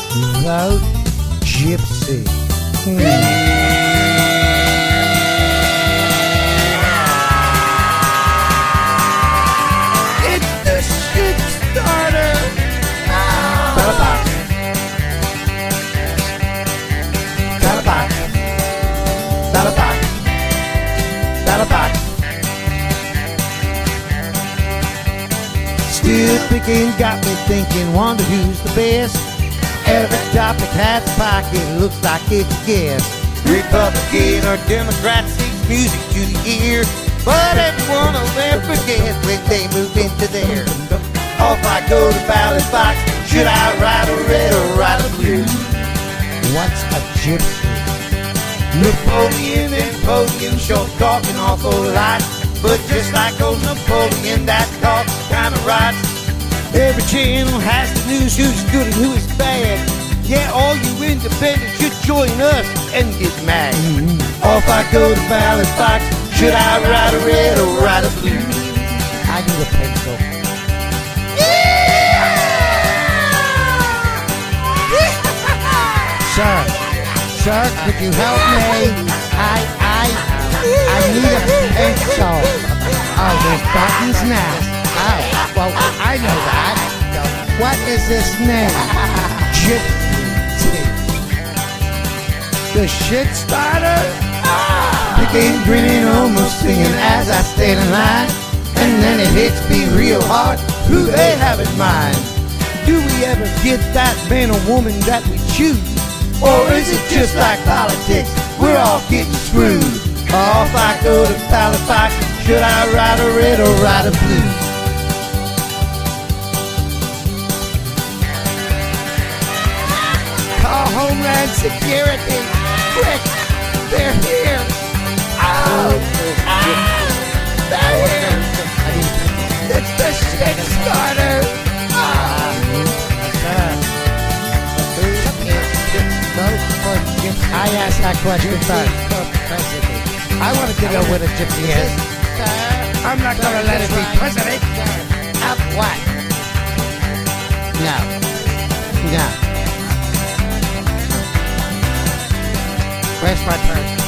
Vote Gypsy. It's the shit starter. Balabox. Balabox. Balabox. Balabox. Still picking got me thinking, wonder who's the best. Every topic has a pocket, looks like it's a guess. Republican or Democrat sings music to the ear, but everyone will never forget when they move into there. Off I go to ballot box, should I write a red or write a blue? What's a gypsy? Napoleon and Napoleon sure talk an awful lot, but just like old Napoleon, that talk kinda rots. Every channel has the news, who's good and who is bad. Yeah, all you independents should join us and get mad. Off I go to ballot box, should I write a red or write a blue? I need a pencil. Sir, could you help me? I need a pencil. Oh, there's buttons now. Oh, well, I know that. What is this name? Gypsy. The shit starter? Begin grinning, almost singing as I stand in line. And then it hits me real hard, who they have in mind. Do we ever get that man or woman that we choose? Or is it just like politics, we're all getting screwed? Off I go to ballot box, should I write a red or write a blue? Call Homeland Security, quick, they're here. Oh, they're here. It's the shit starter. I asked that question first. I wanted to know what a gypsy is. I'm not going to let it be president. Of what? No. No. Where's my turn?